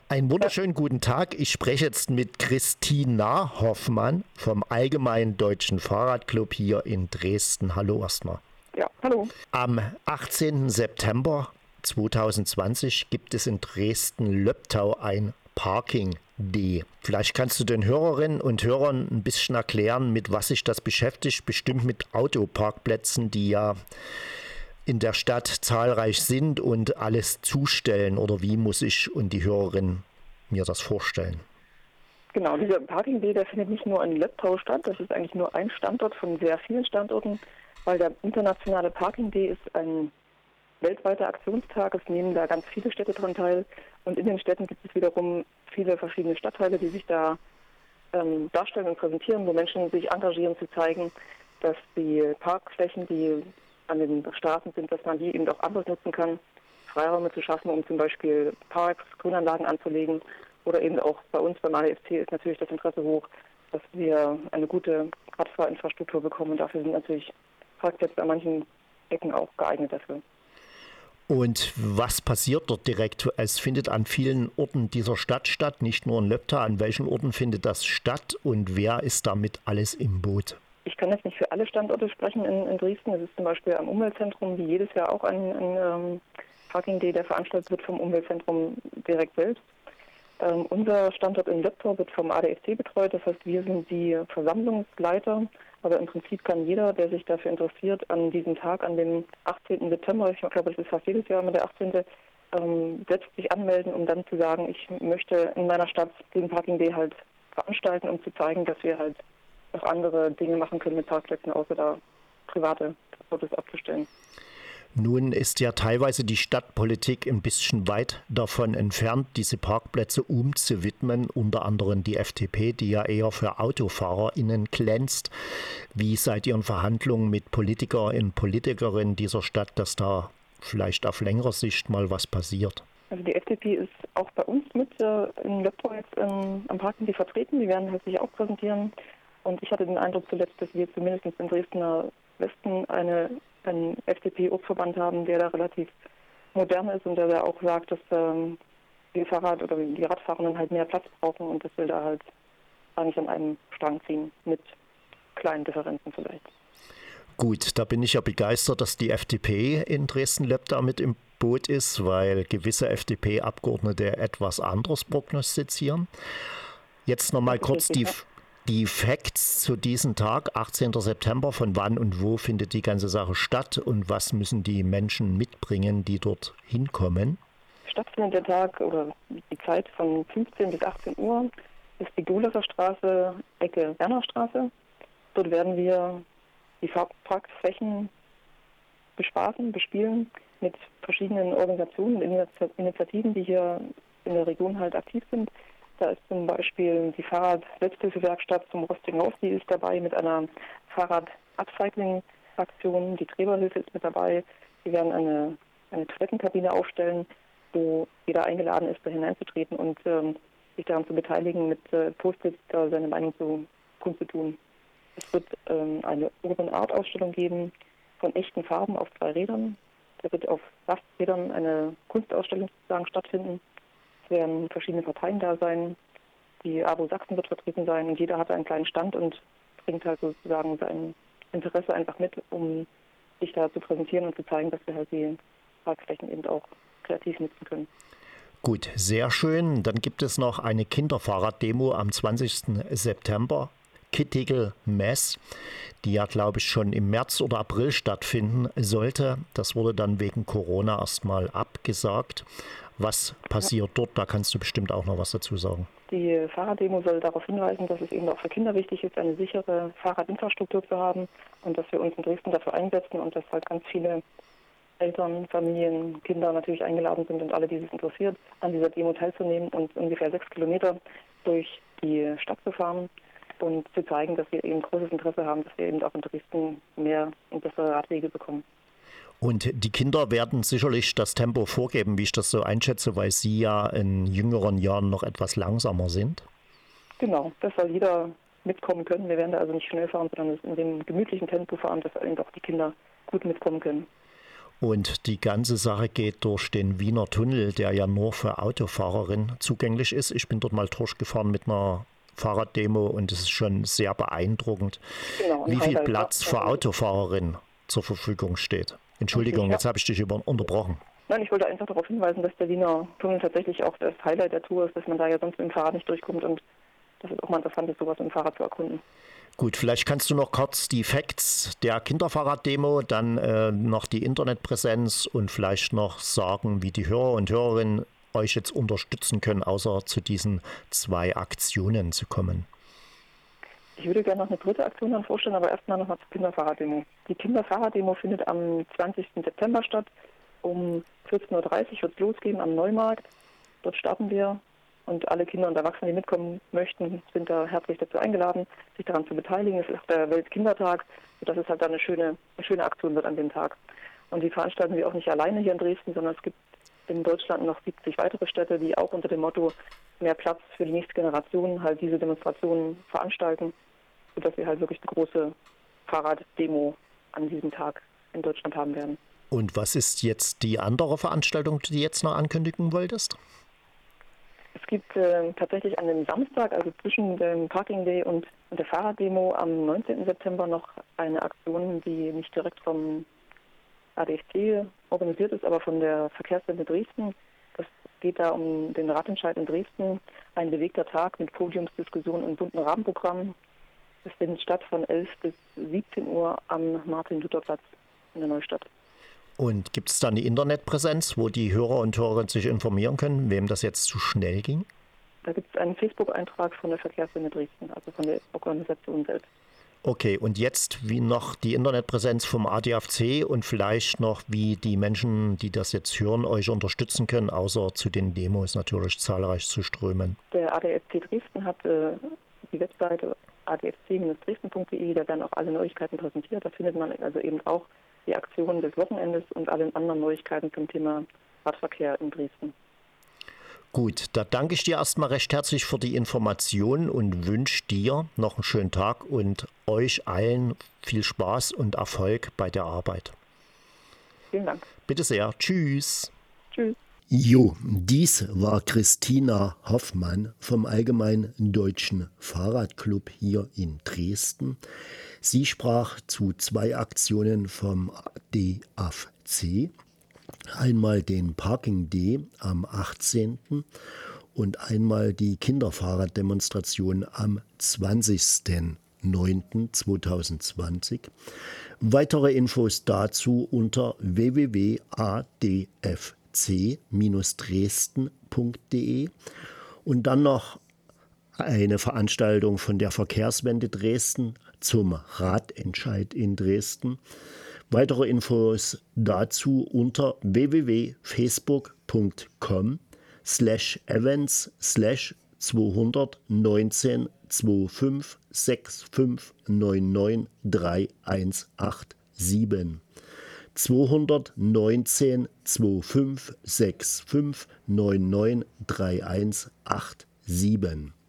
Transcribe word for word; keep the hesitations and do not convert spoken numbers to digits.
Einen wunderschönen guten Tag. Ich spreche jetzt mit Christina Hoffmann vom Allgemeinen Deutschen Fahrradclub hier in Dresden. Hallo erstmal. Ja, hallo. Am achtzehnten September zweitausendzwanzig gibt es in Dresden-Löbtau ein Parking Day. Vielleicht kannst du den Hörerinnen und Hörern ein bisschen erklären, mit was sich das beschäftigt. Bestimmt mit Autoparkplätzen, die ja in der Stadt zahlreich sind und alles zustellen. Oder wie muss ich und die Hörerin mir das vorstellen? Genau, dieser Parking Day, der findet nicht nur in Löbtau statt. Das ist eigentlich nur ein Standort von sehr vielen Standorten, weil der internationale Parking Day ist ein weltweiter Aktionstag. Es nehmen da ganz viele Städte daran teil. Und in den Städten gibt es wiederum viele verschiedene Stadtteile, die sich da ähm, darstellen und präsentieren, wo Menschen sich engagieren, zu zeigen, dass die Parkflächen, die an den Straßen sind, dass man die eben auch anders nutzen kann, Freiräume zu schaffen, um zum Beispiel Parks, Grünanlagen anzulegen. Oder eben auch bei uns beim A D F C ist natürlich das Interesse hoch, dass wir eine gute Radfahrinfrastruktur bekommen. Und dafür sind natürlich Parkplätze an manchen Ecken auch geeignet dafür. Und was passiert dort direkt? Es findet an vielen Orten dieser Stadt statt, nicht nur in Löbtau. An welchen Orten findet das statt und wer ist damit alles im Boot? Ich kann jetzt nicht für alle Standorte sprechen in, in Dresden. Es ist zum Beispiel am Umweltzentrum wie jedes Jahr auch ein, ein ähm, Parking Day, der veranstaltet wird vom Umweltzentrum direkt selbst. Ähm, unser Standort in Löbtau wird vom A D F C betreut, das heißt, wir sind die Versammlungsleiter. Aber im Prinzip kann jeder, der sich dafür interessiert, an diesem Tag, an dem achtzehnten September, ich glaube, es ist fast jedes Jahr immer der achtzehnte Ähm, selbst sich anmelden, um dann zu sagen, ich möchte in meiner Stadt den Parking Day halt veranstalten, um zu zeigen, dass wir halt noch andere Dinge machen können mit Parkplätzen, außer da private Autos abzustellen. Nun ist ja teilweise die Stadtpolitik ein bisschen weit davon entfernt, diese Parkplätze umzuwidmen, unter anderem die F D P, die ja eher für AutofahrerInnen glänzt. Wie seid ihr in Verhandlungen mit Politikern und Politikerinnen dieser Stadt, dass da vielleicht auf längere Sicht mal was passiert? Also die F D P ist auch bei uns mit äh, in Löbtau jetzt ähm, am Parking Day vertreten. Die werden halt sich auch präsentieren. Und ich hatte den Eindruck zuletzt, dass wir zumindest im Dresdner Westen eine, einen F D P-Ortsverband haben, der da relativ modern ist und der da auch sagt, dass ähm, die Fahrrad- oder die Radfahrenden halt mehr Platz brauchen und das will da halt eigentlich an einem Strang ziehen, mit kleinen Differenzen vielleicht. Gut, da bin ich ja begeistert, dass die F D P in Dresden-Löbtau mit im Boot ist, weil gewisse F D P-Abgeordnete etwas anderes prognostizieren. Jetzt nochmal kurz die, die Facts zu diesem Tag, achtzehnten September, von wann und wo findet die ganze Sache statt und was müssen die Menschen mitbringen, die dort hinkommen? Stattfindet der Tag oder die Zeit von fünfzehn bis achtzehn Uhr ist die Dohleser Straße, Ecke Wernerstraße. Dort werden wir die Parkflächen bespaßen, bespielen mit verschiedenen Organisationen und Initiativen, die hier in der Region halt aktiv sind. Da ist zum Beispiel die Fahrrad-Selbsthilfewerkstatt zum Rostigen Haus, die ist dabei mit einer Fahrrad-Upcycling-Aktion. Die Trägerhilfe ist mit dabei. Die werden eine, eine Toilettenkabine aufstellen, wo jeder eingeladen ist, da hineinzutreten und ähm, sich daran zu beteiligen, mit äh, Post-its da seine Meinung zu kundzutun. Es wird ähm, eine Urban Art Ausstellung geben von echten Farben auf zwei Rädern. Da wird auf Rasträdern eine Kunstausstellung sozusagen stattfinden. Es werden verschiedene Parteien da sein. Die A W O Sachsen wird vertreten sein und jeder hat einen kleinen Stand und bringt halt sozusagen sein Interesse einfach mit, um sich da zu präsentieren und zu zeigen, dass wir halt die Parkflächen eben auch kreativ nutzen können. Gut, sehr schön. Dann gibt es noch eine Kinderfahrraddemo am zwanzigsten September. Kittigel Mess, die ja, glaube ich, schon im März oder April stattfinden sollte. Das wurde dann wegen Corona erstmal abgesagt. Was passiert dort? Da kannst du bestimmt auch noch was dazu sagen. Die Fahrraddemo soll darauf hinweisen, dass es eben auch für Kinder wichtig ist, eine sichere Fahrradinfrastruktur zu haben und dass wir uns in Dresden dafür einsetzen und dass halt ganz viele Eltern, Familien, Kinder natürlich eingeladen sind und alle, die sich interessiert, an dieser Demo teilzunehmen und ungefähr sechs Kilometer durch die Stadt zu fahren und zu zeigen, dass wir eben großes Interesse haben, dass wir eben auch in Dresden mehr und bessere Radwege bekommen. Und die Kinder werden sicherlich das Tempo vorgeben, wie ich das so einschätze, weil sie ja in jüngeren Jahren noch etwas langsamer sind. Genau, das soll jeder mitkommen können. Wir werden da also nicht schnell fahren, sondern in dem gemütlichen Tempo fahren, dass eben auch die Kinder gut mitkommen können. Und die ganze Sache geht durch den Wiener Tunnel, der ja nur für Autofahrerinnen zugänglich ist. Ich bin dort mal durchgefahren mit einer Fahrraddemo und es ist schon sehr beeindruckend, Genau, ein wie viel Highlight, Platz ja. für Autofahrerinnen zur Verfügung steht. Entschuldigung, Ja. jetzt habe ich dich über unterbrochen. Nein, ich wollte einfach darauf hinweisen, dass der Wiener Tunnel tatsächlich auch das Highlight der Tour ist, dass man da ja sonst mit dem Fahrrad nicht durchkommt und dass es auch mal interessant ist, sowas mit dem Fahrrad zu erkunden. Gut, vielleicht kannst du noch kurz die Facts der Kinderfahrraddemo, dann äh, noch die Internetpräsenz und vielleicht noch sagen, wie die Hörer und Hörerinnen euch jetzt unterstützen können, außer zu diesen zwei Aktionen zu kommen. Ich würde gerne noch eine dritte Aktion dann vorstellen, aber erstmal nochmal zur Kinderfahrraddemo. Die Kinderfahrraddemo findet am zwanzigsten September statt. Um vierzehn Uhr dreißig wird es losgehen am Neumarkt. Dort starten wir. Und alle Kinder und Erwachsene, die mitkommen möchten, sind da herzlich dazu eingeladen, sich daran zu beteiligen. Es ist auch der Weltkindertag, sodass es halt dann eine schöne, eine schöne Aktion wird an dem Tag. Und die veranstalten wir auch nicht alleine hier in Dresden, sondern es gibt in Deutschland noch siebzig weitere Städte, die auch unter dem Motto mehr Platz für die nächste Generation halt diese Demonstrationen veranstalten, sodass wir halt wirklich eine große Fahrraddemo an diesem Tag in Deutschland haben werden. Und was ist jetzt die andere Veranstaltung, die du jetzt noch ankündigen wolltest? Es gibt äh, tatsächlich an dem Samstag, also zwischen dem Parking Day und, und der Fahrraddemo am neunzehnten September noch eine Aktion, die nicht direkt vom A D F C organisiert ist, aber von der Verkehrswende Dresden. Das geht da um den Radentscheid in Dresden, ein bewegter Tag mit Podiumsdiskussionen und bunten Rahmenprogrammen. Das findet statt von elf bis siebzehn Uhr am Martin-Luther-Platz in der Neustadt. Und gibt es da eine Internetpräsenz, wo die Hörer und Hörerinnen sich informieren können, wem das jetzt zu schnell ging? Da gibt es einen Facebook-Eintrag von der Verkehrswende Dresden, also von der Organisation selbst. Okay, und jetzt wie noch die Internetpräsenz vom A D F C und vielleicht noch, wie die Menschen, die das jetzt hören, euch unterstützen können, außer zu den Demos natürlich zahlreich zu strömen. Der A D F C Dresden hat äh, die Webseite a d f c Bindestrich dresden punkt d e, da werden auch alle Neuigkeiten präsentiert. Da findet man also eben auch die Aktionen des Wochenendes und alle anderen Neuigkeiten zum Thema Radverkehr in Dresden. Gut, da danke ich dir erstmal recht herzlich für die Informationen und wünsche dir noch einen schönen Tag und euch allen viel Spaß und Erfolg bei der Arbeit. Vielen Dank. Bitte sehr. Tschüss. Tschüss. Jo, dies war Christina Hoffmann vom Allgemeinen Deutschen Fahrradclub hier in Dresden. Sie sprach zu zwei Aktionen vom A D F C. Einmal den Parking Day am achtzehnten und einmal die Kinderfahrraddemonstration am zwanzigsten neunten zweitausendzwanzig. Weitere Infos dazu unter w w w punkt a d f c Bindestrich dresden punkt d e und dann noch eine Veranstaltung von der Verkehrswende Dresden zum Radentscheid in Dresden. Weitere Infos dazu unter w w w punkt facebook punkt com slash events slash zweihundertneunzehn fünfundzwanzig fünfundsiebzig neunundneunzig dreiundachtzig siebenundachtzig zweihundertneunzehn fünfundzwanzig fünfundsiebzig neunundneunzig dreiundachtzig siebenundachtzig